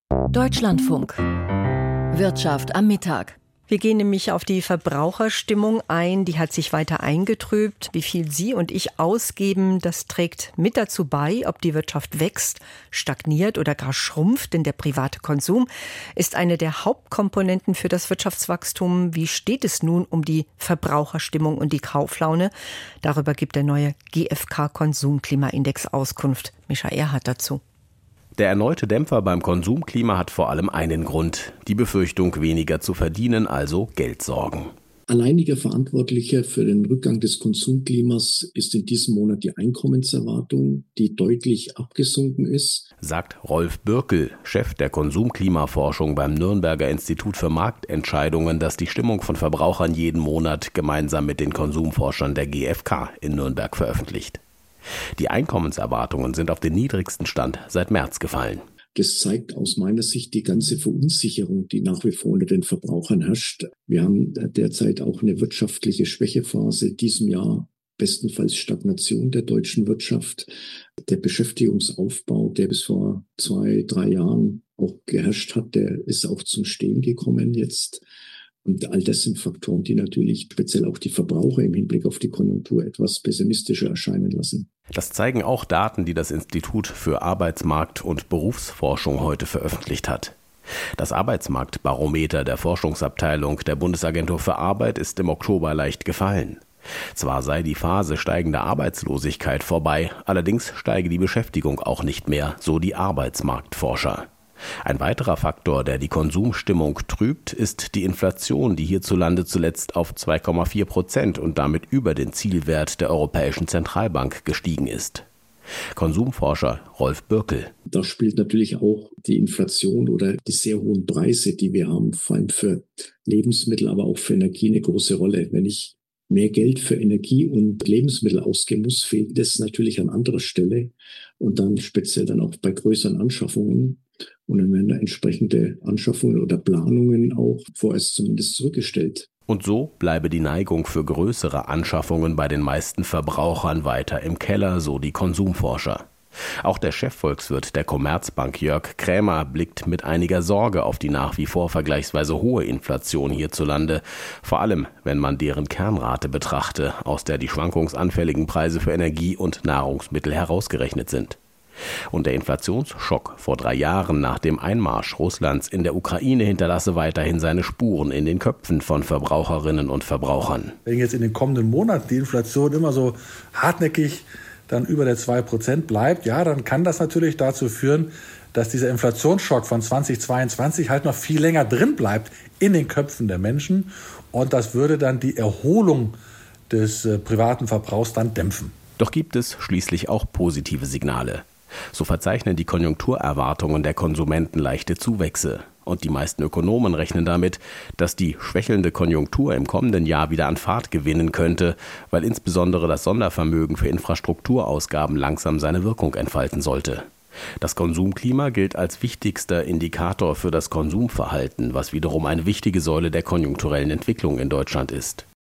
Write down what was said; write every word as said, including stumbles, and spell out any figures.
Deutschlandfunk. Wirtschaft am Mittag. Wir gehen nämlich auf die Verbraucherstimmung ein. Die hat sich weiter eingetrübt. Wie viel Sie und ich ausgeben, das trägt mit dazu bei, ob die Wirtschaft wächst, stagniert oder gar schrumpft. Denn der private Konsum ist eine der Hauptkomponenten für das Wirtschaftswachstum. Wie steht es nun um die Verbraucherstimmung und die Kauflaune? Darüber gibt der neue G f K-Konsumklimaindex Auskunft. Mischa Erhardt dazu. Der erneute Dämpfer beim Konsumklima hat vor allem einen Grund: die Befürchtung, weniger zu verdienen, also Geldsorgen. Alleiniger Verantwortlicher für den Rückgang des Konsumklimas ist in diesem Monat die Einkommenserwartung, die deutlich abgesunken ist, sagt Rolf Bürkel, Chef der Konsumklimaforschung beim Nürnberger Institut für Marktentscheidungen, das die Stimmung von Verbrauchern jeden Monat gemeinsam mit den Konsumforschern der G f K in Nürnberg veröffentlicht. Die Einkommenserwartungen sind auf den niedrigsten Stand seit März gefallen. Das zeigt aus meiner Sicht die ganze Verunsicherung, die nach wie vor unter den Verbrauchern herrscht. Wir haben derzeit auch eine wirtschaftliche Schwächephase, diesem Jahr bestenfalls Stagnation der deutschen Wirtschaft. Der Beschäftigungsaufbau, der bis vor zwei, drei Jahren auch geherrscht hat, der ist auch zum Stehen gekommen jetzt. Und all das sind Faktoren, die natürlich speziell auch die Verbraucher im Hinblick auf die Konjunktur etwas pessimistischer erscheinen lassen. Das zeigen auch Daten, die das Institut für Arbeitsmarkt- und Berufsforschung heute veröffentlicht hat. Das Arbeitsmarktbarometer der Forschungsabteilung der Bundesagentur für Arbeit ist im Oktober leicht gefallen. Zwar sei die Phase steigender Arbeitslosigkeit vorbei, allerdings steige die Beschäftigung auch nicht mehr, so die Arbeitsmarktforscher. Ein weiterer Faktor, der die Konsumstimmung trübt, ist die Inflation, die hierzulande zuletzt auf zwei Komma vier Prozent und damit über den Zielwert der Europäischen Zentralbank gestiegen ist. Konsumforscher Rolf Bürkel. Da spielt natürlich auch die Inflation oder die sehr hohen Preise, die wir haben, vor allem für Lebensmittel, aber auch für Energie, eine große Rolle. Wenn ich mehr Geld für Energie und Lebensmittel ausgeben muss, fehlt das natürlich an anderer Stelle und dann speziell dann auch bei größeren Anschaffungen. Und dann werden da entsprechende Anschaffungen oder Planungen auch vorerst zumindest zurückgestellt. Und so bleibe die Neigung für größere Anschaffungen bei den meisten Verbrauchern weiter im Keller, so die Konsumforscher. Auch der Chefvolkswirt der Commerzbank Jörg Krämer blickt mit einiger Sorge auf die nach wie vor vergleichsweise hohe Inflation hierzulande, vor allem wenn man deren Kernrate betrachte, aus der die schwankungsanfälligen Preise für Energie und Nahrungsmittel herausgerechnet sind. Und der Inflationsschock vor drei Jahren nach dem Einmarsch Russlands in der Ukraine hinterlasse weiterhin seine Spuren in den Köpfen von Verbraucherinnen und Verbrauchern. Wenn jetzt in den kommenden Monaten die Inflation immer so hartnäckig dann über der zwei Prozent bleibt, ja, dann kann das natürlich dazu führen, dass dieser Inflationsschock von zweitausendzweiundzwanzig halt noch viel länger drin bleibt in den Köpfen der Menschen. Und das würde dann die Erholung des äh, privaten Verbrauchs dann dämpfen. Doch gibt es schließlich auch positive Signale. So verzeichnen die Konjunkturerwartungen der Konsumenten leichte Zuwächse. Und die meisten Ökonomen rechnen damit, dass die schwächelnde Konjunktur im kommenden Jahr wieder an Fahrt gewinnen könnte, weil insbesondere das Sondervermögen für Infrastrukturausgaben langsam seine Wirkung entfalten sollte. Das Konsumklima gilt als wichtigster Indikator für das Konsumverhalten, was wiederum eine wichtige Säule der konjunkturellen Entwicklung in Deutschland ist.